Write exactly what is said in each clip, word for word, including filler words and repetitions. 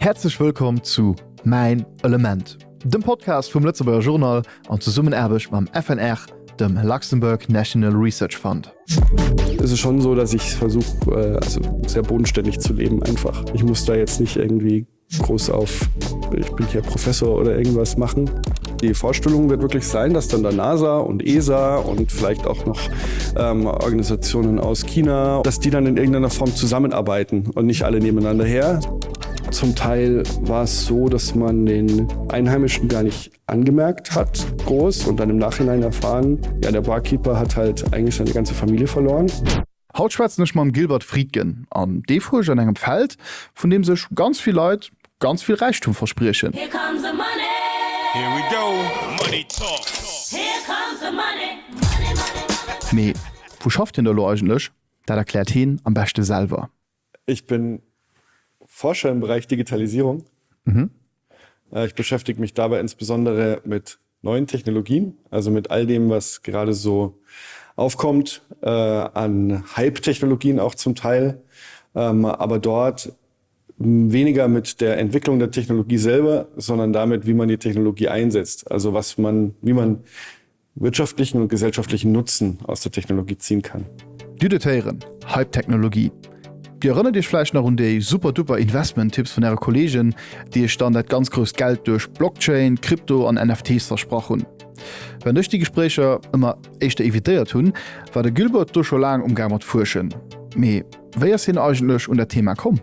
Herzlich willkommen zu Mein Element, dem Podcast vom Lützeburger Journal und zusammen erbig beim F N R, dem Luxembourg National Research Fund. Es ist schon so, dass ich versuche, also sehr bodenständig zu leben einfach. Ich muss da jetzt nicht irgendwie groß auf, ich bin hier Professor oder irgendwas machen. Die Vorstellung wird wirklich sein, dass dann der NASA und E S A und vielleicht auch noch ähm, Organisationen aus China, dass die dann in irgendeiner Form zusammenarbeiten und nicht alle nebeneinander her. Zum Teil war es so, dass man den Einheimischen gar nicht angemerkt hat, groß, und dann im Nachhinein erfahren, ja, der Barkeeper hat halt eigentlich seine ganze Familie verloren. Haut schwätzt nicht mal Gilbert Friedgen an de Furch an engem Feld, von dem sich ganz viel Leute ganz viel Reichtum versprechen. Here comes the money. Here we go. Money talk. Here comes the money. Money, money, money. Me, wo schafft denn der Lo eigentlich? Da erklärt hin am besten selber. Ich bin Forscher im Bereich Digitalisierung. Mhm. Ich beschäftige mich dabei insbesondere mit neuen Technologien, also mit all dem, was gerade so aufkommt, äh, an Hype-Technologien auch zum Teil, ähm, aber dort weniger mit der Entwicklung der Technologie selber, sondern damit, wie man die Technologie einsetzt. Also was man, wie man wirtschaftlichen und gesellschaftlichen Nutzen aus der Technologie ziehen kann. Dudetieren, Hype-Technologie. Die erinnert dich vielleicht noch an die super-duper Investment-Tipps von ihrer Kollegin, die Standard ganz groß Geld durch Blockchain, Krypto und N F Ts versprochen. Wenn durch die Gespräche immer echt evitiert tun, war der Gilbert durch schon lange umgang mit Forschen. Me, wer ist denn eigentlich um das Thema kommen?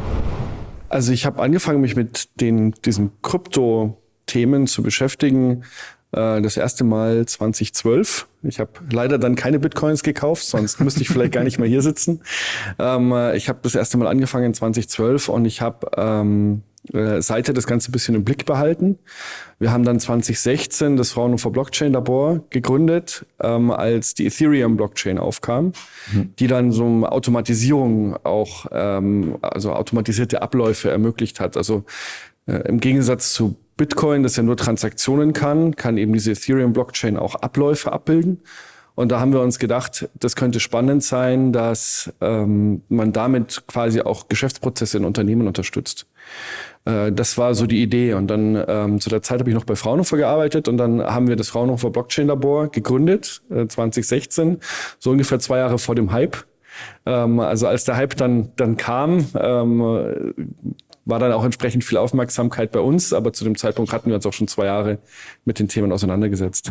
Also ich habe angefangen, mich mit den, diesen Krypto-Themen zu beschäftigen, äh, das erste Mal zwanzig zwölf. Ich habe leider dann keine Bitcoins gekauft, sonst müsste ich vielleicht gar nicht mehr hier sitzen. Ähm, ich habe das erste Mal angefangen in zwanzig zwölf und ich habe ähm, äh, seither das Ganze ein bisschen im Blick behalten. Wir haben dann zwanzig sechzehn das Fraunhofer Blockchain Labor gegründet, ähm, als die Ethereum Blockchain aufkam, mhm. die dann so eine Automatisierung auch, ähm, also automatisierte Abläufe ermöglicht hat. Also äh, im Gegensatz zu Bitcoin, das ja nur Transaktionen kann, kann eben diese Ethereum-Blockchain auch Abläufe abbilden. Und da haben wir uns gedacht, das könnte spannend sein, dass ähm, man damit quasi auch Geschäftsprozesse in Unternehmen unterstützt. Äh, das war so die Idee. Und dann ähm, zu der Zeit habe ich noch bei Fraunhofer gearbeitet und dann haben wir das Fraunhofer Blockchain Labor gegründet, äh, zwanzig sechzehn, so ungefähr zwei Jahre vor dem Hype. Ähm, also als der Hype dann, dann kam, ähm, war dann auch entsprechend viel Aufmerksamkeit bei uns, aber zu dem Zeitpunkt hatten wir uns auch schon zwei Jahre mit den Themen auseinandergesetzt.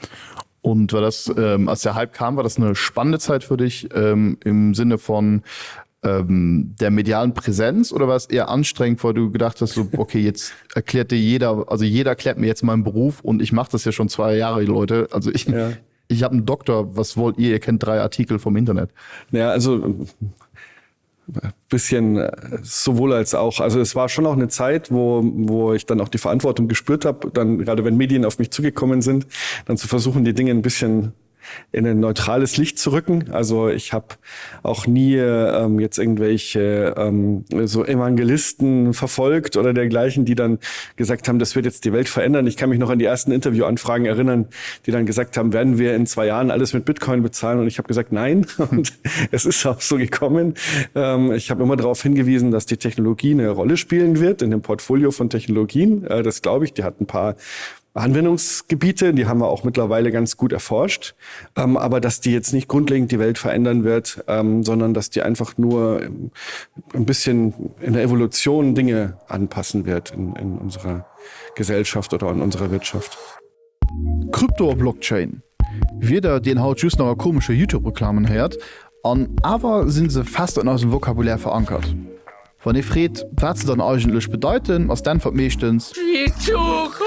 Und war das, ähm, als der Hype kam, war das eine spannende Zeit für dich ähm, im Sinne von ähm, der medialen Präsenz, oder war es eher anstrengend, weil du gedacht hast, so, okay, jetzt erklärt dir jeder, also jeder erklärt mir jetzt meinen Beruf und ich mache das ja schon zwei Jahre, Leute. Also ich, ja. ich habe einen Doktor, was wollt ihr? Ihr kennt drei Artikel vom Internet. Ja, also bisschen sowohl als auch. Also es war schon auch eine Zeit, wo wo ich dann auch die Verantwortung gespürt habe, dann gerade wenn Medien auf mich zugekommen sind, dann zu versuchen, die Dinge ein bisschen in ein neutrales Licht zu rücken. Also ich habe auch nie ähm, jetzt irgendwelche ähm, so Evangelisten verfolgt oder dergleichen, die dann gesagt haben, das wird jetzt die Welt verändern. Ich kann mich noch an die ersten Interviewanfragen erinnern, die dann gesagt haben, werden wir in zwei Jahren alles mit Bitcoin bezahlen? Und ich habe gesagt, nein. Und es ist auch so gekommen. Ähm, ich habe immer darauf hingewiesen, dass die Technologie eine Rolle spielen wird in dem Portfolio von Technologien. Äh, das glaube ich. Die hat ein paar Anwendungsgebiete, die haben wir auch mittlerweile ganz gut erforscht, ähm, aber dass die jetzt nicht grundlegend die Welt verändern wird, ähm, sondern dass die einfach nur ein bisschen in der Evolution Dinge anpassen wird in, in unserer Gesellschaft oder in unserer Wirtschaft. Krypto Blockchain. Wieder den haut just noch komische YouTube-Reklamen hört, an aber sind sie fast in unserem Vokabulär verankert. Wenn ihr fragt, was sie dann eigentlich bedeuten, was dann vermechtens Die Zukunft!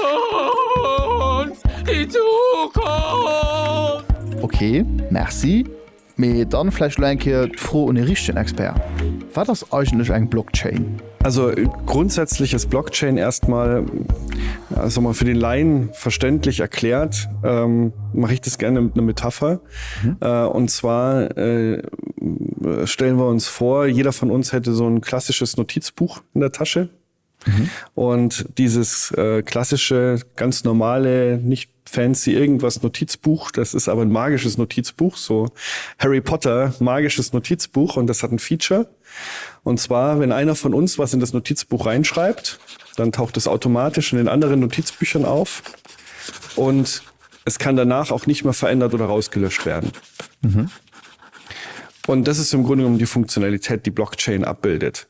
Die Zukunft! Okay, merci. Me dann vielleicht lenke froh und richtigen Expert. Was ist eigentlich ein Blockchain? Also grundsätzlich ist Blockchain erstmal, also mal für den Laien verständlich erklärt, ähm, mache ich das gerne mit einer Metapher. Mhm. Äh, und zwar äh, stellen wir uns vor, jeder von uns hätte so ein klassisches Notizbuch in der Tasche. Und dieses äh, klassische, ganz normale, nicht fancy irgendwas Notizbuch, das ist aber ein magisches Notizbuch, so Harry Potter, magisches Notizbuch, und das hat ein Feature. Und zwar, wenn einer von uns was in das Notizbuch reinschreibt, dann taucht es automatisch in den anderen Notizbüchern auf und es kann danach auch nicht mehr verändert oder rausgelöscht werden. Mhm. Und das ist im Grunde genommen die Funktionalität, die Blockchain abbildet.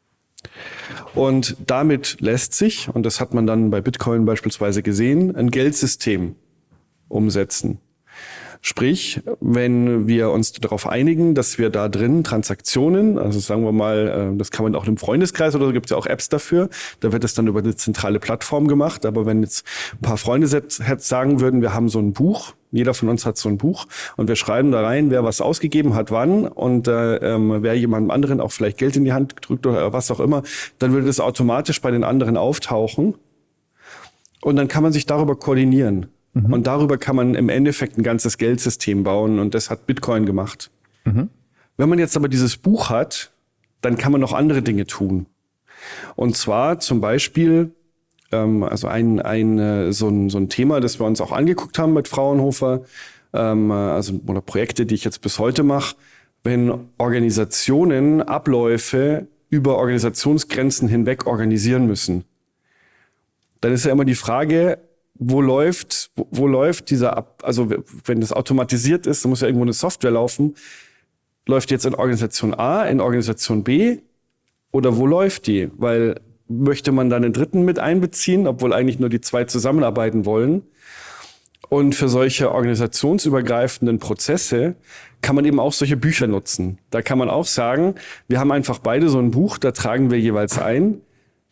Und damit lässt sich, und das hat man dann bei Bitcoin beispielsweise gesehen, ein Geldsystem umsetzen. Sprich, wenn wir uns darauf einigen, dass wir da drin Transaktionen, also sagen wir mal, das kann man auch im Freundeskreis oder so, gibt es ja auch Apps dafür, da wird es dann über eine zentrale Plattform gemacht. Aber wenn jetzt ein paar Freunde sagen würden, wir haben so ein Buch, jeder von uns hat so ein Buch und wir schreiben da rein, wer was ausgegeben hat, wann und äh, ähm, wer jemandem anderen auch vielleicht Geld in die Hand drückt oder was auch immer, dann würde das automatisch bei den anderen auftauchen und dann kann man sich darüber koordinieren. Mhm. Und darüber kann man im Endeffekt ein ganzes Geldsystem bauen und das hat Bitcoin gemacht. Mhm. Wenn man jetzt aber dieses Buch hat, dann kann man noch andere Dinge tun. Und zwar zum Beispiel, ähm, also ein, ein, so, ein, so ein Thema, das wir uns auch angeguckt haben mit Fraunhofer, ähm, also oder Projekte, die ich jetzt bis heute mache, wenn Organisationen Abläufe über Organisationsgrenzen hinweg organisieren müssen. Dann ist ja immer die Frage, Wo läuft, wo, wo läuft dieser Ab, also wenn das automatisiert ist, dann muss ja irgendwo eine Software laufen. Läuft jetzt in Organisation A, in Organisation B oder wo läuft die? Weil möchte man dann einen Dritten mit einbeziehen, obwohl eigentlich nur die zwei zusammenarbeiten wollen? Und für solche organisationsübergreifenden Prozesse kann man eben auch solche Bücher nutzen. Da kann man auch sagen, wir haben einfach beide so ein Buch, da tragen wir jeweils ein,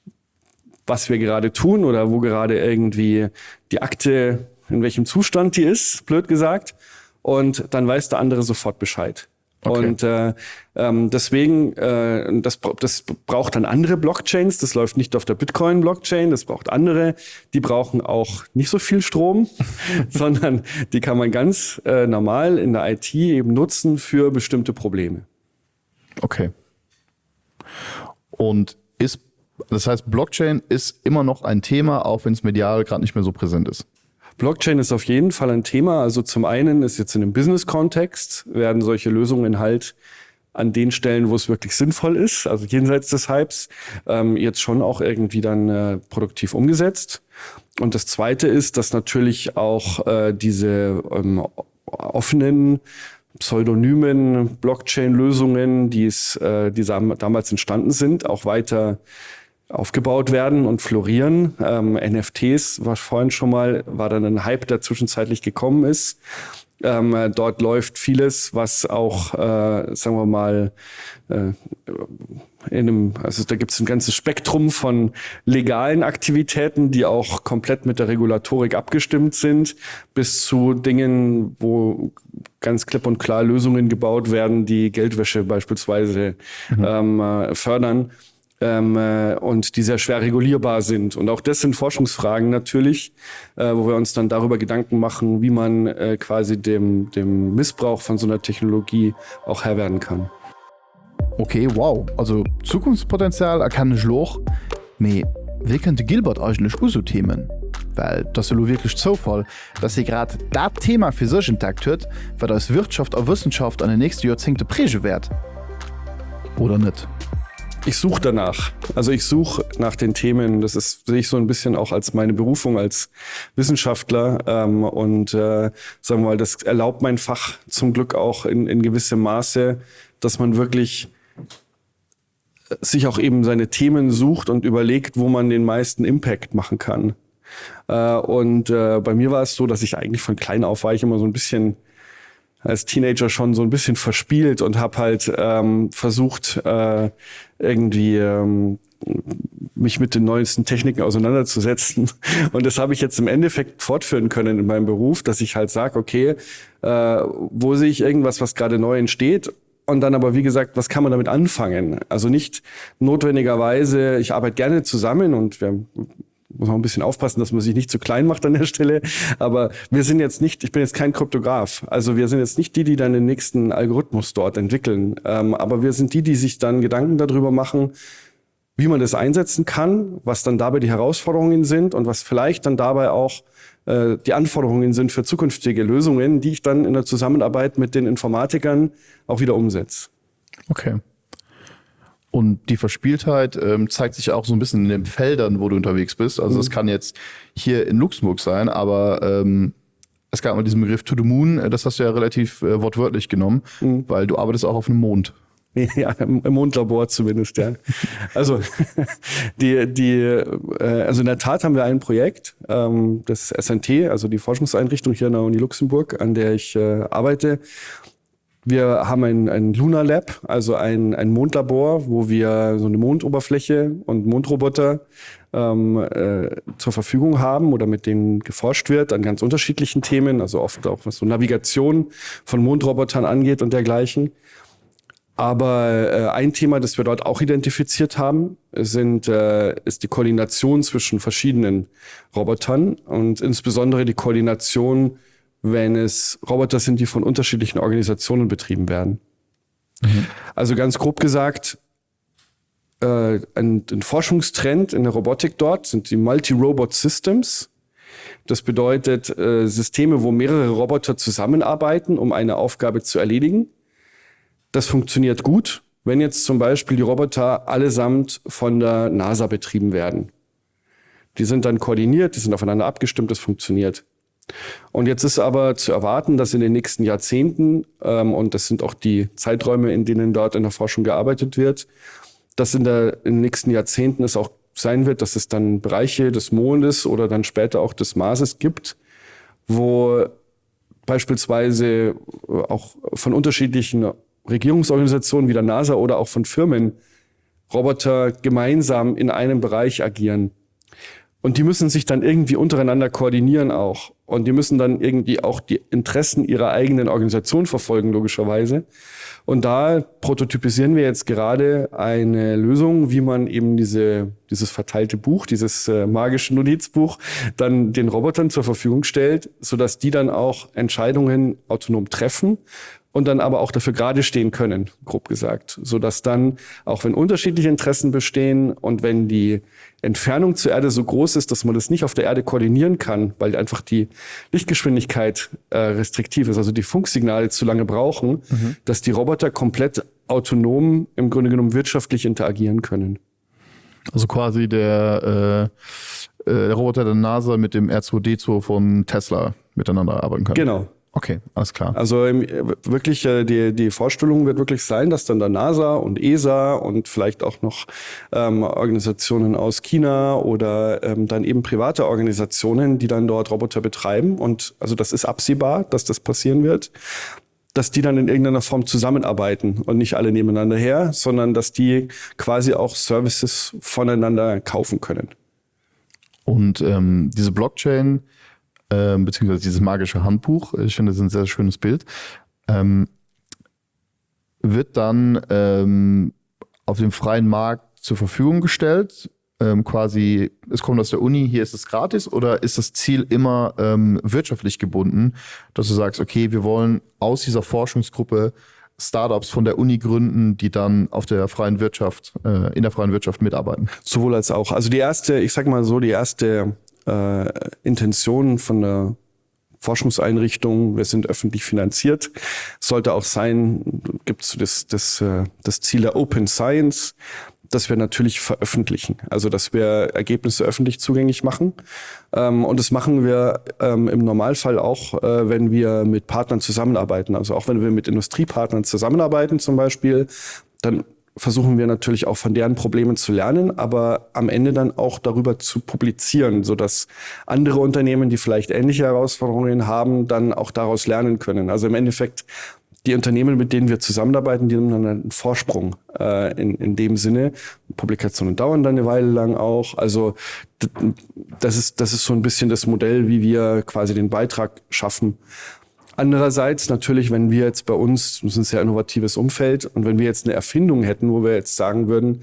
was wir gerade tun oder wo gerade irgendwie die Akte, in welchem Zustand die ist, blöd gesagt. Und dann weiß der andere sofort Bescheid. Okay. Und äh, ähm, deswegen, äh, das, das braucht dann andere Blockchains. Das läuft nicht auf der Bitcoin-Blockchain, das braucht andere. Die brauchen auch nicht so viel Strom, sondern die kann man ganz äh, normal in der I T eben nutzen für bestimmte Probleme. Okay. Und ist Das heißt, Blockchain ist immer noch ein Thema, auch wenn es medial gerade nicht mehr so präsent ist. Blockchain ist auf jeden Fall ein Thema. Also zum einen ist jetzt in einem Business-Kontext, werden solche Lösungen halt an den Stellen, wo es wirklich sinnvoll ist, also jenseits des Hypes, ähm, jetzt schon auch irgendwie dann äh, produktiv umgesetzt. Und das Zweite ist, dass natürlich auch äh, diese ähm, offenen, pseudonymen Blockchain-Lösungen, die es, äh, die damals entstanden sind, auch weiter aufgebaut werden und florieren. Ähm, N F Ts war vorhin schon mal, war dann ein Hype, der zwischenzeitlich gekommen ist. Ähm, dort läuft vieles, was auch, äh, sagen wir mal, äh, in einem, also da gibt es ein ganzes Spektrum von legalen Aktivitäten, die auch komplett mit der Regulatorik abgestimmt sind, bis zu Dingen, wo ganz klipp und klar Lösungen gebaut werden, die Geldwäsche beispielsweise mhm. ähm, äh, fördern. Ähm, äh, und die sehr schwer regulierbar sind. Und auch das sind Forschungsfragen natürlich, äh, wo wir uns dann darüber Gedanken machen, wie man äh, quasi dem, dem Missbrauch von so einer Technologie auch Herr werden kann. Okay, wow. Also Zukunftspotenzial erkenne ich auch. Aber wie könnte Gilbert eigentlich auch so Themen? Weil das ist ja wirklich Zufall, dass sie gerade das Thema für sich entdeckt hat, weil das Wirtschaft und Wissenschaft an den nächsten Jahrzehnte prägen wird. Oder nicht? Ich suche danach. Also ich suche nach den Themen. Das ist, sehe ich so ein bisschen auch als meine Berufung als Wissenschaftler. Ähm, und äh, sagen wir mal, das erlaubt mein Fach zum Glück auch in, in gewissem Maße, dass man wirklich sich auch eben seine Themen sucht und überlegt, wo man den meisten Impact machen kann. Äh, und äh, bei mir war es so, dass ich eigentlich von klein auf war ich immer so ein bisschen als Teenager schon so ein bisschen verspielt und habe halt ähm, versucht, äh, irgendwie ähm, mich mit den neuesten Techniken auseinanderzusetzen. Und das habe ich jetzt im Endeffekt fortführen können in meinem Beruf, dass ich halt sage, okay, äh, wo sehe ich irgendwas, was gerade neu entsteht? Und dann aber, wie gesagt, was kann man damit anfangen? Also nicht notwendigerweise, ich arbeite gerne zusammen und wir muss man ein bisschen aufpassen, dass man sich nicht zu klein macht an der Stelle. Aber wir sind jetzt nicht, ich bin jetzt kein Kryptograf. Also wir sind jetzt nicht die, die dann den nächsten Algorithmus dort entwickeln. Ähm, aber wir sind die, die sich dann Gedanken darüber machen, wie man das einsetzen kann, was dann dabei die Herausforderungen sind und was vielleicht dann dabei auch äh, die Anforderungen sind für zukünftige Lösungen, die ich dann in der Zusammenarbeit mit den Informatikern auch wieder umsetze. Okay. Und die Verspieltheit ähm, zeigt sich auch so ein bisschen in den Feldern, wo du unterwegs bist. Also es kann jetzt hier in Luxemburg sein, aber ähm, es gab mal diesen Begriff To the Moon, das hast du ja relativ äh, wortwörtlich genommen, mhm. weil du arbeitest auch auf dem Mond. Ja, im Mondlabor zumindest, ja. Also die, die, äh, also in der Tat haben wir ein Projekt, ähm, das S N T, also die Forschungseinrichtung hier an der Uni Luxemburg, an der ich äh, arbeite. Wir haben ein, ein Lunar Lab, also ein, ein Mondlabor, wo wir so eine Mondoberfläche und Mondroboter ähm, äh, zur Verfügung haben oder mit denen geforscht wird an ganz unterschiedlichen Themen, also oft auch was so Navigation von Mondrobotern angeht und dergleichen. Aber äh, ein Thema, das wir dort auch identifiziert haben, sind, äh, ist die Koordination zwischen verschiedenen Robotern und insbesondere die Koordination, wenn es Roboter sind, die von unterschiedlichen Organisationen betrieben werden. Mhm. Also ganz grob gesagt, äh, ein, ein Forschungstrend in der Robotik dort sind die Multi-Robot Systems. Das bedeutet äh, Systeme, wo mehrere Roboter zusammenarbeiten, um eine Aufgabe zu erledigen. Das funktioniert gut, wenn jetzt zum Beispiel die Roboter allesamt von der NASA betrieben werden. Die sind dann koordiniert, die sind aufeinander abgestimmt, das funktioniert. Und jetzt ist aber zu erwarten, dass in den nächsten Jahrzehnten, ähm, und das sind auch die Zeiträume, in denen dort in der Forschung gearbeitet wird, dass in, der, in den nächsten Jahrzehnten es auch sein wird, dass es dann Bereiche des Mondes oder dann später auch des Marses gibt, wo beispielsweise auch von unterschiedlichen Regierungsorganisationen wie der NASA oder auch von Firmen Roboter gemeinsam in einem Bereich agieren. Und die müssen sich dann irgendwie untereinander koordinieren auch. Und die müssen dann irgendwie auch die Interessen ihrer eigenen Organisation verfolgen, logischerweise. Und da prototypisieren wir jetzt gerade eine Lösung, wie man eben diese, dieses verteilte Buch, dieses äh, magische Notizbuch, dann den Robotern zur Verfügung stellt, sodass die dann auch Entscheidungen autonom treffen und dann aber auch dafür gerade stehen können, grob gesagt. Sodass dann, auch wenn unterschiedliche Interessen bestehen und wenn die Entfernung zur Erde so groß ist, dass man das nicht auf der Erde koordinieren kann, weil einfach die Lichtgeschwindigkeit äh, restriktiv ist, also die Funksignale zu lange brauchen, mhm. dass die Roboter komplett autonom im Grunde genommen wirtschaftlich interagieren können. Also quasi der, äh, der Roboter der NASA mit dem R zwei D zwei von Tesla miteinander arbeiten kann. Genau. Okay, alles klar. Also ähm, wirklich, äh, die, die Vorstellung wird wirklich sein, dass dann da NASA und E S A und vielleicht auch noch ähm, Organisationen aus China oder ähm, dann eben private Organisationen, die dann dort Roboter betreiben. Und also das ist absehbar, dass das passieren wird, dass die dann in irgendeiner Form zusammenarbeiten und nicht alle nebeneinander her, sondern dass die quasi auch Services voneinander kaufen können. Und ähm, diese Blockchain, Ähm, beziehungsweise dieses magische Handbuch, ich finde, das ist ein sehr schönes Bild, ähm, wird dann ähm, auf dem freien Markt zur Verfügung gestellt. Ähm, quasi, es kommt aus der Uni, hier ist es gratis, oder ist das Ziel immer ähm, wirtschaftlich gebunden, dass du sagst, okay, wir wollen aus dieser Forschungsgruppe Startups von der Uni gründen, die dann auf der freien Wirtschaft, äh, in der freien Wirtschaft mitarbeiten? Sowohl als auch. Also die erste, ich sag mal so, die erste Äh, Intention von der Forschungseinrichtung, wir sind öffentlich finanziert, sollte auch sein, gibt es das, das, das Ziel der Open Science, dass wir natürlich veröffentlichen, also dass wir Ergebnisse öffentlich zugänglich machen. Ähm, und das machen wir ähm, im Normalfall auch, äh, wenn wir mit Partnern zusammenarbeiten. Also auch wenn wir mit Industriepartnern zusammenarbeiten zum Beispiel, dann versuchen wir natürlich auch von deren Problemen zu lernen, aber am Ende dann auch darüber zu publizieren, sodass andere Unternehmen, die vielleicht ähnliche Herausforderungen haben, dann auch daraus lernen können. Also im Endeffekt, die Unternehmen, mit denen wir zusammenarbeiten, die haben dann einen Vorsprung äh, in, in dem Sinne. Publikationen dauern dann eine Weile lang auch. Also das ist, das ist so ein bisschen das Modell, wie wir quasi den Beitrag schaffen. Andererseits natürlich, wenn wir jetzt bei uns, das ist ein sehr innovatives Umfeld, und wenn wir jetzt eine Erfindung hätten, wo wir jetzt sagen würden,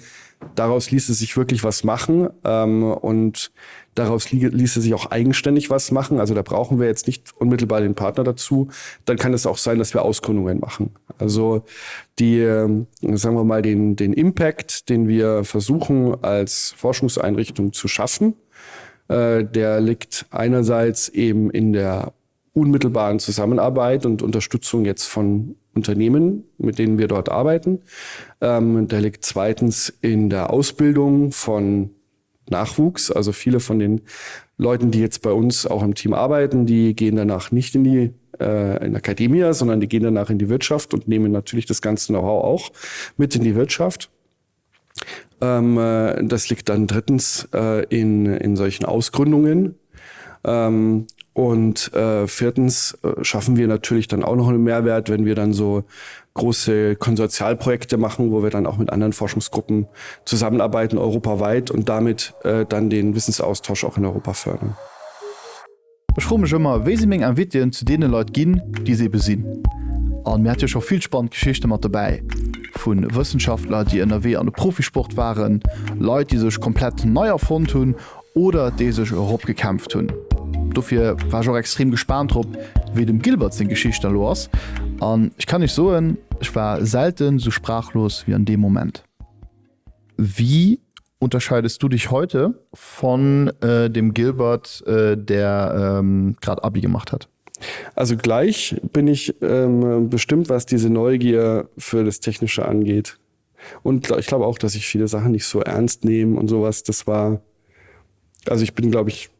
daraus ließe sich wirklich was machen ähm, und daraus lie- ließe sich auch eigenständig was machen. Also da brauchen wir jetzt nicht unmittelbar den Partner dazu. Dann kann es auch sein, dass wir Ausgründungen machen. Also die, ähm, sagen wir mal, den, den Impact, den wir versuchen als Forschungseinrichtung zu schaffen, äh, der liegt einerseits eben in der unmittelbaren Zusammenarbeit und Unterstützung jetzt von Unternehmen, mit denen wir dort arbeiten. Ähm, der liegt zweitens in der Ausbildung von Nachwuchs. Also viele von den Leuten, die jetzt bei uns auch im Team arbeiten, die gehen danach nicht in die äh, in Akademie, sondern die gehen danach in die Wirtschaft und nehmen natürlich das ganze Know-how auch mit in die Wirtschaft. Ähm, äh, das liegt dann drittens äh, in, in solchen Ausgründungen. Ähm, Und äh, viertens äh, schaffen wir natürlich dann auch noch einen Mehrwert, wenn wir dann so große Konsortialprojekte machen, wo wir dann auch mit anderen Forschungsgruppen zusammenarbeiten, europaweit und damit äh, dann den Wissensaustausch auch in Europa fördern. Ich frage mich immer, wie sie mir Inviten zu denen Leuten gehen, die sie besinnen. Und mir hat ja schon viel spannende Geschichten mit dabei. Von Wissenschaftlern, die in der W an den Profisport waren, Leute, die sich komplett neu erfunden haben oder die sich Europa gekämpft haben. Dafür war ich auch extrem gespannt drauf, wie dem Gilbert seine Geschichte los. Und ich kann nicht sagen, ich war selten so sprachlos wie in dem Moment. Wie unterscheidest du dich heute von äh, dem Gilbert, äh, der ähm, gerade Abi gemacht hat? Also gleich bin ich ähm, bestimmt, was diese Neugier für das Technische angeht. Und ich glaube auch, dass ich viele Sachen nicht so ernst nehme und sowas. Das war, also ich bin, glaube ich,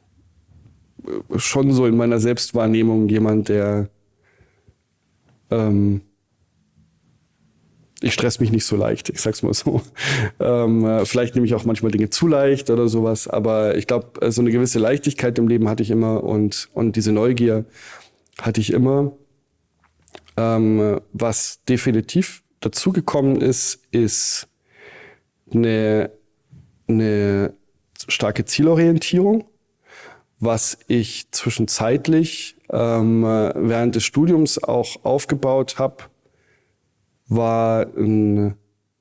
schon so in meiner Selbstwahrnehmung jemand, der ähm, ich stress mich nicht so leicht, ich sag's mal so. Ähm, vielleicht nehme ich auch manchmal Dinge zu leicht oder sowas, aber ich glaube, so eine gewisse Leichtigkeit im Leben hatte ich immer und, und diese Neugier hatte ich immer. Ähm, was definitiv dazugekommen ist, ist eine, eine starke Zielorientierung. Was ich zwischenzeitlich ähm, während des Studiums auch aufgebaut habe, war ein,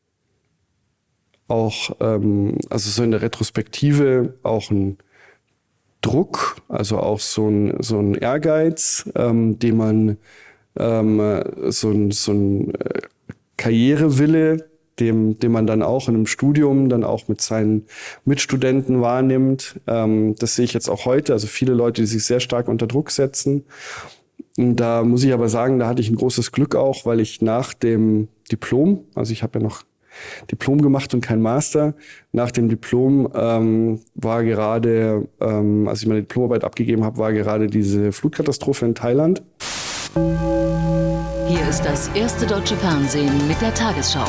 auch, ähm, also so in der Retrospektive auch ein Druck, also auch so ein, so ein Ehrgeiz, ähm, den man, ähm, so ein, so ein Karrierewille, dem, dem man dann auch in einem Studium dann auch mit seinen Mitstudenten wahrnimmt. Ähm, das sehe ich jetzt auch heute. Also viele Leute, die sich sehr stark unter Druck setzen. Und da muss ich aber sagen, da hatte ich ein großes Glück auch, weil ich nach dem Diplom, also ich habe ja noch Diplom gemacht und kein Master, nach dem Diplom ähm, war gerade, ähm, als ich meine Diplomarbeit abgegeben habe, war gerade diese Flutkatastrophe in Thailand. Hier ist das erste deutsche Fernsehen mit der Tagesschau.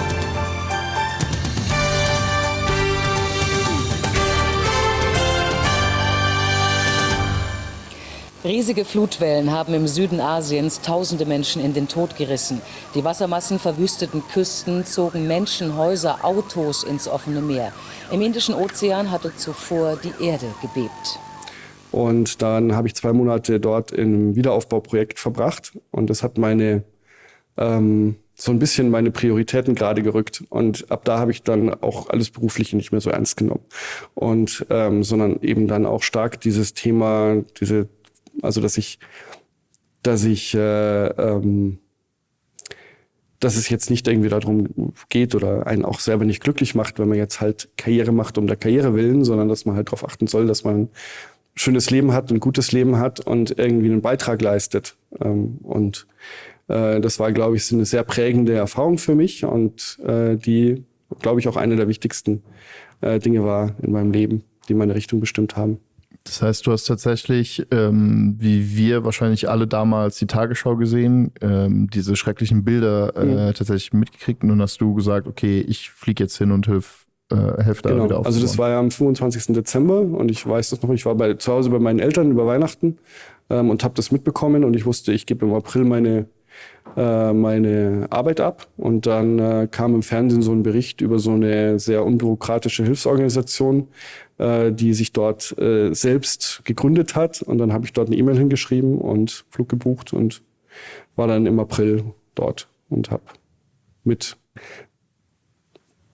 Riesige Flutwellen haben im Süden Asiens tausende Menschen in den Tod gerissen. Die Wassermassen verwüsteten Küsten, zogen Menschen, Häuser, Autos ins offene Meer. Im Indischen Ozean hatte zuvor die Erde gebebt. Und dann habe ich zwei Monate dort im Wiederaufbauprojekt verbracht. Und das hat meine, ähm, so ein bisschen meine Prioritäten gerade gerückt. Und ab da habe ich dann auch alles Berufliche nicht mehr so ernst genommen. Und, ähm, sondern eben dann auch stark dieses Thema, diese Also dass ich, dass ich, äh, ähm, dass es jetzt nicht irgendwie darum geht oder einen auch selber nicht glücklich macht, wenn man jetzt halt Karriere macht um der Karriere willen, sondern dass man halt darauf achten soll, dass man ein schönes Leben hat, ein gutes Leben hat und irgendwie einen Beitrag leistet. Ähm, und äh, das war, glaube ich, eine sehr prägende Erfahrung für mich und äh, die, glaube ich, auch eine der wichtigsten äh, Dinge war in meinem Leben, die meine Richtung bestimmt haben. Das heißt, du hast tatsächlich, ähm, wie wir wahrscheinlich alle damals die Tagesschau gesehen, ähm, diese schrecklichen Bilder äh, mhm. tatsächlich mitgekriegt und dann hast du gesagt, okay, ich fliege jetzt hin und hilf, äh, helf da genau. wieder aufzubauen. Also das war ja am fünfundzwanzigsten Dezember und ich weiß das noch, ich war bei, zu Hause bei meinen Eltern über Weihnachten ähm, und habe das mitbekommen und ich wusste, ich gebe im April meine äh, meine Arbeit ab und dann äh, kam im Fernsehen so ein Bericht über so eine sehr unbürokratische Hilfsorganisation, äh, die sich dort äh, selbst gegründet hat und dann habe ich dort eine E-Mail hingeschrieben und Flug gebucht und war dann im April dort und habe mit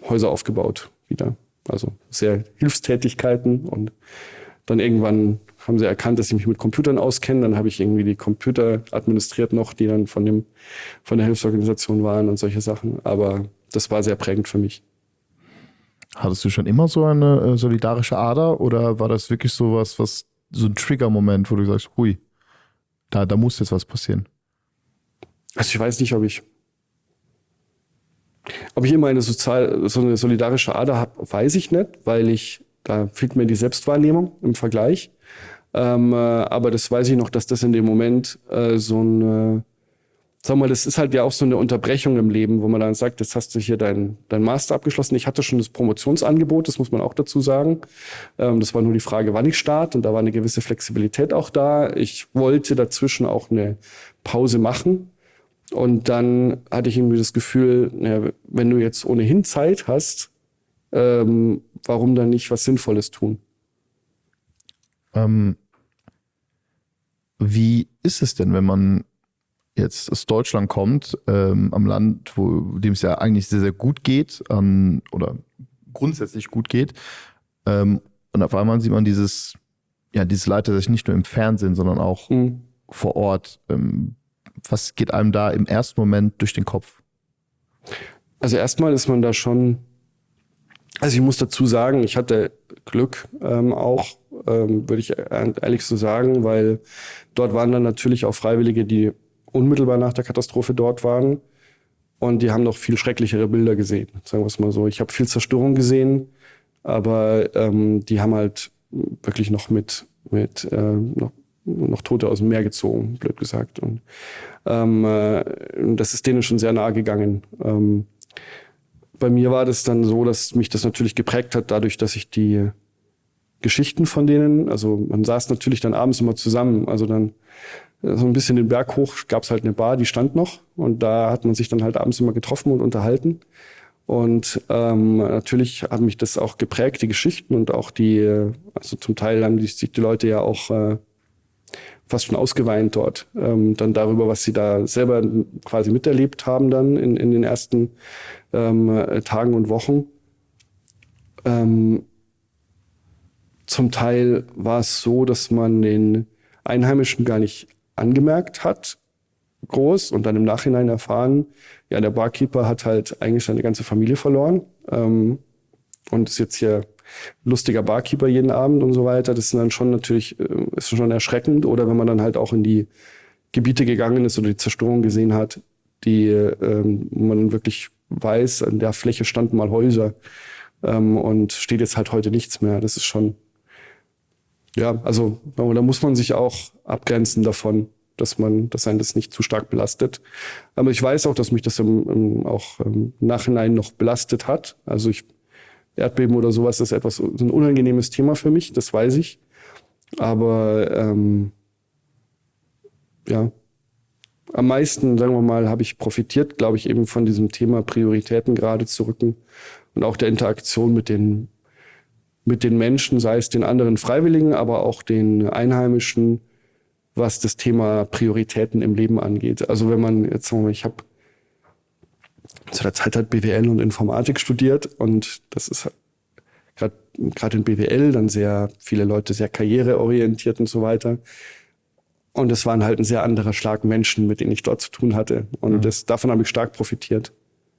Häuser aufgebaut wieder. Also sehr Hilfstätigkeiten und dann irgendwann haben sie erkannt, dass ich mich mit Computern auskenne. Dann habe ich irgendwie die Computer administriert noch, die dann von dem von der Hilfsorganisation waren und solche Sachen. Aber das war sehr prägend für mich. Hattest du schon immer so eine äh, solidarische Ader oder war das wirklich so was, was so ein Trigger-Moment, wo du sagst, hui, da, da muss jetzt was passieren? Also ich weiß nicht, ob ich ob ich immer eine sozial, so eine solidarische Ader habe, weiß ich nicht, weil ich, da fehlt mir die Selbstwahrnehmung im Vergleich. Ähm, äh, aber das weiß ich noch, dass das in dem Moment äh, so ein, äh, sag mal, das ist halt ja auch so eine Unterbrechung im Leben, wo man dann sagt, jetzt hast du hier dein, dein Master abgeschlossen. Ich hatte schon das Promotionsangebot, das muss man auch dazu sagen. Ähm, das war nur die Frage, wann ich starte und da war eine gewisse Flexibilität auch da. Ich wollte dazwischen auch eine Pause machen. Und dann hatte ich irgendwie das Gefühl, ja, wenn du jetzt ohnehin Zeit hast, ähm, warum dann nicht was Sinnvolles tun? Ähm, wie ist es denn, wenn man jetzt aus Deutschland kommt, ähm, am Land, wo dem es ja eigentlich sehr, sehr gut geht, ähm, oder grundsätzlich gut geht, ähm, und auf einmal sieht man dieses, ja, dieses Leid tatsächlich nicht nur im Fernsehen, sondern auch Mhm. vor Ort. Ähm, was geht einem da im ersten Moment durch den Kopf? Also erstmal ist man da schon, also ich muss dazu sagen, ich hatte Glück ähm, auch, ähm, würde ich ehrlich so sagen, weil dort waren dann natürlich auch Freiwillige, die unmittelbar nach der Katastrophe dort waren und die haben noch viel schrecklichere Bilder gesehen, sagen wir es mal so. Ich habe viel Zerstörung gesehen, aber ähm, die haben halt wirklich noch mit, mit äh, noch noch Tote aus dem Meer gezogen, blöd gesagt. Und ähm, äh, das ist denen schon sehr nahe gegangen. Ähm, bei mir war das dann so, dass mich das natürlich geprägt hat, dadurch, dass ich die Geschichten von denen, also man saß natürlich dann abends immer zusammen, also dann äh, so ein bisschen den Berg hoch gab es halt eine Bar, die stand noch und da hat man sich dann halt abends immer getroffen und unterhalten. Und ähm, natürlich hat mich das auch geprägt, die Geschichten und auch die, also zum Teil haben die, sich die Leute ja auch äh, fast schon ausgeweint dort, ähm, dann darüber, was sie da selber quasi miterlebt haben dann in, in den ersten ähm, Tagen und Wochen. Ähm, zum Teil war es so, dass man den Einheimischen gar nicht angemerkt hat, groß, und dann im Nachhinein erfahren, ja, der Barkeeper hat halt eigentlich seine ganze Familie verloren ähm, und ist jetzt hier lustiger Barkeeper jeden Abend und so weiter. Das ist dann schon natürlich, äh, ist schon erschreckend. Oder wenn man dann halt auch in die Gebiete gegangen ist oder die Zerstörung gesehen hat, die ähm, wo man wirklich weiß, an der Fläche standen mal Häuser ähm, und steht jetzt halt heute nichts mehr. Das ist schon, ja, also da muss man sich auch abgrenzen davon, dass man, dass einen das nicht zu stark belastet. Aber ich weiß auch, dass mich das im, im auch im Nachhinein noch belastet hat. Also ich Erdbeben oder sowas ist etwas ein unangenehmes Thema für mich, das weiß ich. Aber ähm, ja, am meisten, sagen wir mal, habe ich profitiert, glaube ich, eben von diesem Thema Prioritäten gerade zu rücken und auch der Interaktion mit den mit den Menschen, sei es den anderen Freiwilligen, aber auch den Einheimischen, was das Thema Prioritäten im Leben angeht. Also wenn man jetzt, sagen wir mal, ich habe zu der Zeit halt B W L und Informatik studiert und das ist gerade gerade in B W L dann sehr viele Leute sehr karriereorientiert und so weiter. Und es waren halt ein sehr anderer Schlag Menschen, mit denen ich dort zu tun hatte. Und mhm. das, davon habe ich stark profitiert.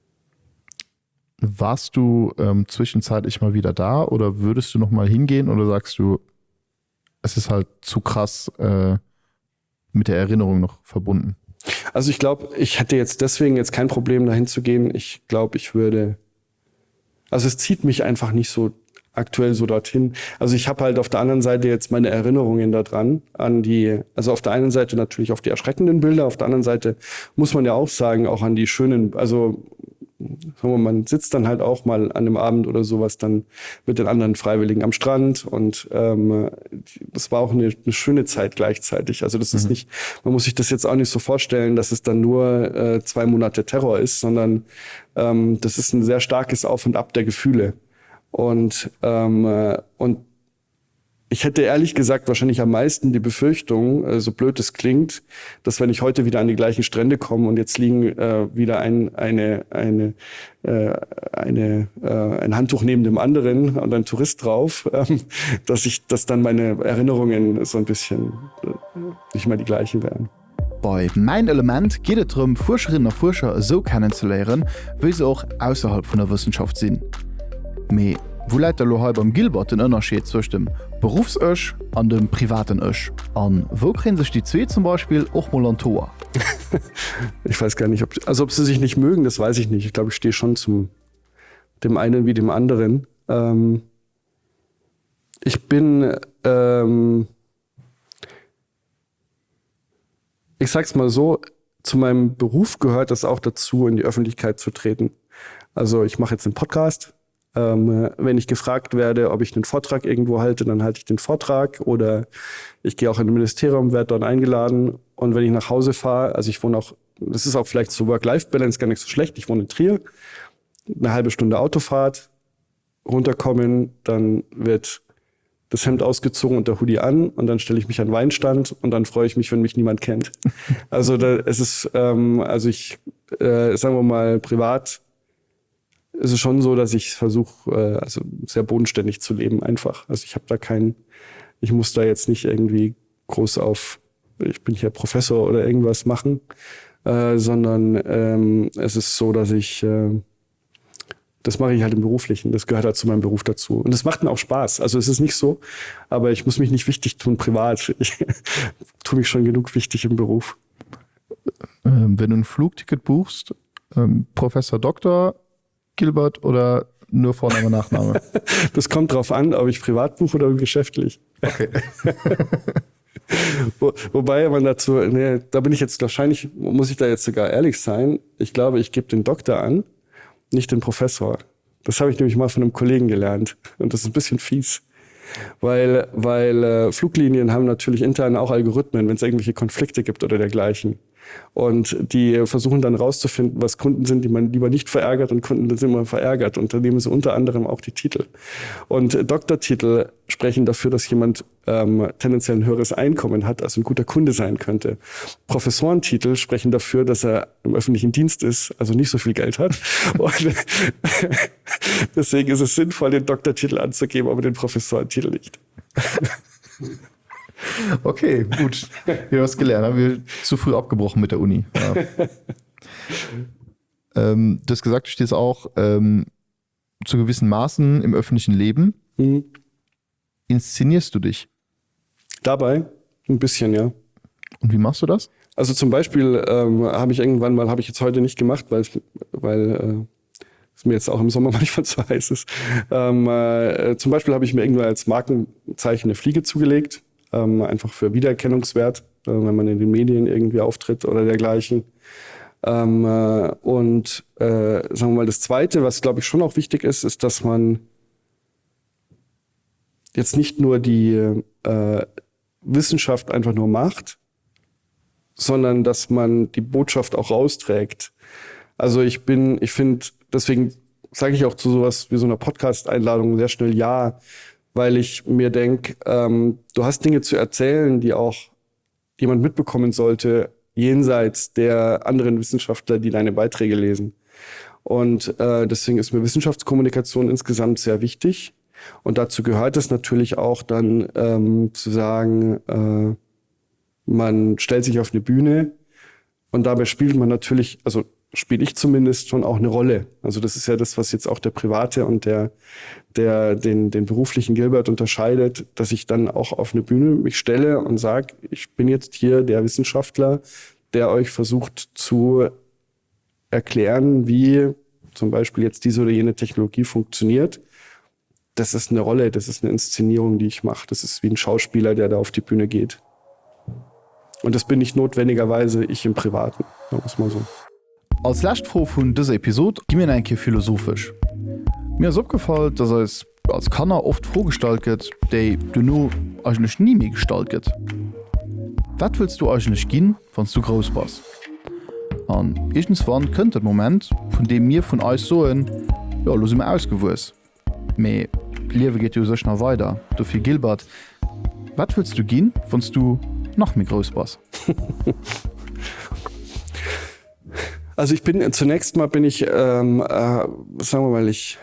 Warst du ähm, zwischenzeitlich mal wieder da oder würdest du noch mal hingehen oder sagst du, es ist halt zu krass äh, mit der Erinnerung noch verbunden? Also ich glaube, ich hätte jetzt deswegen jetzt kein Problem, dahin zu gehen. Ich glaube, ich würde, also es zieht mich einfach nicht so aktuell so dorthin. Also ich habe halt auf der anderen Seite jetzt meine Erinnerungen da dran, an die, also auf der einen Seite natürlich auf die erschreckenden Bilder, auf der anderen Seite muss man ja auch sagen, auch an die schönen, also sagen wir, man sitzt dann halt auch mal an einem Abend oder sowas dann mit den anderen Freiwilligen am Strand und ähm, das war auch eine, eine schöne Zeit gleichzeitig. Also das mhm. ist nicht, man muss sich das jetzt auch nicht so vorstellen, dass es dann nur äh, zwei Monate Terror ist, sondern ähm, das ist ein sehr starkes Auf und Ab der Gefühle. Und ähm, und ich hätte ehrlich gesagt wahrscheinlich am meisten die Befürchtung, äh, so blöd es klingt, dass wenn ich heute wieder an die gleichen Strände komme und jetzt liegen äh, wieder ein, eine, eine, äh, eine, äh, ein Handtuch neben dem anderen und ein Tourist drauf, ähm, dass ich, dass dann meine Erinnerungen so ein bisschen äh, nicht mehr die gleichen wären. Bei Mein Element geht es darum, Forscherinnen und Forscher so kennenzulernen, wie sie auch außerhalb von der Wissenschaft sind. Me, wo leitet der Lohal beim Gilbert den Unterschied zwischen dem Berufsösch und dem privaten Ösch? Und wo kriegen sich die zwei zum Beispiel auch mal an Tor? Ich weiß gar nicht, ob, also ob sie sich nicht mögen, das weiß ich nicht. Ich glaube, ich stehe schon zum dem einen wie dem anderen. Ähm, ich bin, ähm, ich sag's mal so, zu meinem Beruf gehört das auch dazu, in die Öffentlichkeit zu treten. Also ich mache jetzt einen Podcast. Ähm, wenn ich gefragt werde, ob ich einen Vortrag irgendwo halte, dann halte ich den Vortrag. Oder ich gehe auch in ein Ministerium, werde dort eingeladen. Und wenn ich nach Hause fahre, also ich wohne auch, das ist auch vielleicht zur Work-Life-Balance gar nicht so schlecht. Ich wohne in Trier, eine halbe Stunde Autofahrt, runterkommen, dann wird das Hemd ausgezogen und der Hoodie an und dann stelle ich mich an den Weinstand und dann freue ich mich, wenn mich niemand kennt. Also da, es ist, ähm, also ich, äh, sagen wir mal, privat ist es schon so, dass ich versuche, äh, also sehr bodenständig zu leben einfach. Also ich habe da keinen, ich muss da jetzt nicht irgendwie groß auf, ich bin hier Professor oder irgendwas machen, äh, sondern ähm, es ist so, dass ich, äh, das mache ich halt im Beruflichen, das gehört halt zu meinem Beruf dazu. Und das macht mir auch Spaß. Also es ist nicht so, aber ich muss mich nicht wichtig tun privat. Ich tue mich schon genug wichtig im Beruf. Ähm, wenn du ein Flugticket buchst, ähm, Professor Doktor Gilbert oder nur Vorname, Nachname? Das kommt drauf an, ob ich privat buche oder geschäftlich. Okay. Wo, wobei man dazu, nee, da bin ich jetzt wahrscheinlich, muss ich da jetzt sogar ehrlich sein, ich glaube, ich gebe den Doktor an, nicht den Professor. Das habe ich nämlich mal von einem Kollegen gelernt und das ist ein bisschen fies. Weil, weil äh, Fluglinien haben natürlich intern auch Algorithmen, wenn es irgendwelche Konflikte gibt oder dergleichen. Und die versuchen dann rauszufinden, was Kunden sind, die man lieber nicht verärgert und Kunden sind immer verärgert. Und da nehmen sie unter anderem auch die Titel. Und Doktortitel sprechen dafür, dass jemand ähm, tendenziell ein höheres Einkommen hat, also ein guter Kunde sein könnte. Professorentitel sprechen dafür, dass er im öffentlichen Dienst ist, also nicht so viel Geld hat. Und deswegen ist es sinnvoll, den Doktortitel anzugeben, aber den Professorentitel nicht. Okay, gut. Wir haben was gelernt. Haben wir zu früh abgebrochen mit der Uni. Ja. ähm, du hast gesagt, du stehst auch ähm, zu gewissen Maßen im öffentlichen Leben. Mhm. Inszenierst du dich? Dabei ein bisschen, ja. Und wie machst du das? Also zum Beispiel ähm, habe ich irgendwann mal, habe ich jetzt heute nicht gemacht, weil, weil äh, es mir jetzt auch im Sommer manchmal zu heiß ist. Ähm, äh, zum Beispiel habe ich mir irgendwann als Markenzeichen eine Fliege zugelegt. Ähm, einfach für Wiedererkennungswert, äh, wenn man in den Medien irgendwie auftritt oder dergleichen. Ähm, äh, und äh, sagen wir mal, das Zweite, was glaube ich schon auch wichtig ist, ist, dass man jetzt nicht nur die äh, Wissenschaft einfach nur macht, sondern dass man die Botschaft auch rausträgt. Also ich bin, ich finde, deswegen sage ich auch zu sowas wie so einer Podcast-Einladung sehr schnell ja, weil ich mir denke, ähm, du hast Dinge zu erzählen, die auch jemand mitbekommen sollte, jenseits der anderen Wissenschaftler, die deine Beiträge lesen. Und äh, deswegen ist mir Wissenschaftskommunikation insgesamt sehr wichtig. Und dazu gehört es natürlich auch dann ähm, zu sagen, äh, man stellt sich auf eine Bühne und dabei spielt man natürlich, also spiele ich zumindest schon auch eine Rolle. Also das ist ja das, was jetzt auch der private und der, der den, den beruflichen Gilbert unterscheidet, dass ich dann auch auf eine Bühne mich stelle und sage, ich bin jetzt hier der Wissenschaftler, der euch versucht zu erklären, wie zum Beispiel jetzt diese oder jene Technologie funktioniert. Das ist eine Rolle, das ist eine Inszenierung, die ich mache. Das ist wie ein Schauspieler, der da auf die Bühne geht. Und das bin nicht notwendigerweise ich im Privaten, sagen wir es mal so. Als Lastfroh von dieser Episode gehen wir ein bisschen philosophisch. Mir ist aufgefallen, dass es als Kanner oft vorgestaltet, die du nur eigentlich nie mehr gestaltet. Was willst du eigentlich gehen, wenn du groß bist? Und irgendwann könnte der Moment, von dem wir von euch so ein, ja, los sind wir ausgewusst. Aber Leben geht ja sicher noch weiter. Dafür Gilbert, Was willst du gehen, wenn du noch mehr groß warst? Also ich bin zunächst mal bin ich, ähm, äh, sagen wir mal, ich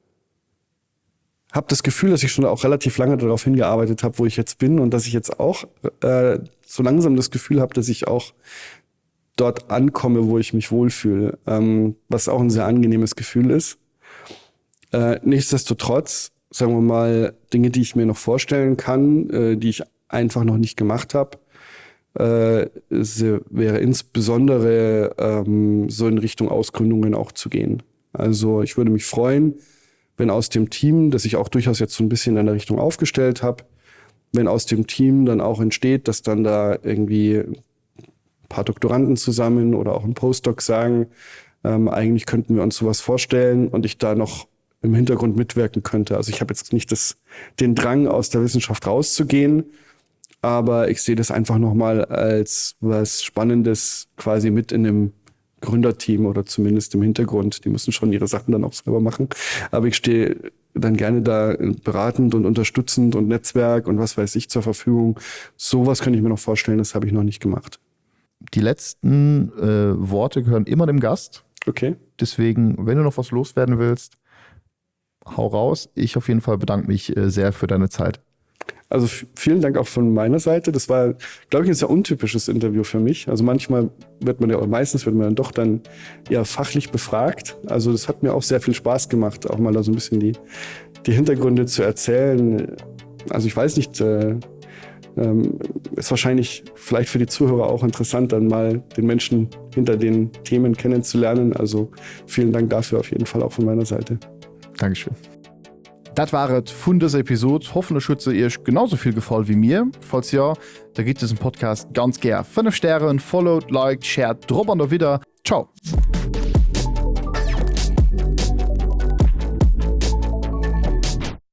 habe das Gefühl, dass ich schon auch relativ lange darauf hingearbeitet habe, wo ich jetzt bin und dass ich jetzt auch äh, so langsam das Gefühl habe, dass ich auch dort ankomme, wo ich mich wohlfühle, ähm, was auch ein sehr angenehmes Gefühl ist. Äh, nichtsdestotrotz, sagen wir mal, Dinge, die ich mir noch vorstellen kann, äh, die ich einfach noch nicht gemacht habe, äh, wäre insbesondere ähm, so in Richtung Ausgründungen auch zu gehen. Also ich würde mich freuen, wenn aus dem Team, das ich auch durchaus jetzt so ein bisschen in der Richtung aufgestellt habe, wenn aus dem Team dann auch entsteht, dass dann da irgendwie ein paar Doktoranden zusammen oder auch ein Postdoc sagen, ähm, eigentlich könnten wir uns sowas vorstellen und ich da noch im Hintergrund mitwirken könnte. Also ich habe jetzt nicht das, den Drang, aus der Wissenschaft rauszugehen, aber ich sehe das einfach nochmal als was Spannendes quasi mit in einem Gründerteam oder zumindest im Hintergrund. Die müssen schon ihre Sachen dann auch selber machen. Aber ich stehe dann gerne da beratend und unterstützend und Netzwerk und was weiß ich zur Verfügung. Sowas könnte ich mir noch vorstellen, das habe ich noch nicht gemacht. Die letzten äh, Worte gehören immer dem Gast. Okay. Deswegen, wenn du noch was loswerden willst, hau raus. Ich auf jeden Fall bedanke mich äh, sehr für deine Zeit. Also f- vielen Dank auch von meiner Seite. Das war, glaube ich, ein sehr untypisches Interview für mich. Also manchmal wird man ja, oder meistens wird man dann doch dann eher fachlich befragt. Also das hat mir auch sehr viel Spaß gemacht, auch mal da so ein bisschen die, die Hintergründe zu erzählen. Also ich weiß nicht, äh, ähm, ist wahrscheinlich vielleicht für die Zuhörer auch interessant, dann mal den Menschen hinter den Themen kennenzulernen. Also vielen Dank dafür auf jeden Fall auch von meiner Seite. Dankeschön. Das war es von dieser Episode. Hoffentlich hat sie ihr genauso viel gefallen wie mir. Falls ja, da gibt es im Podcast ganz gern fünf Sterne, followed, liked, shared, drüber und wieder. Ciao.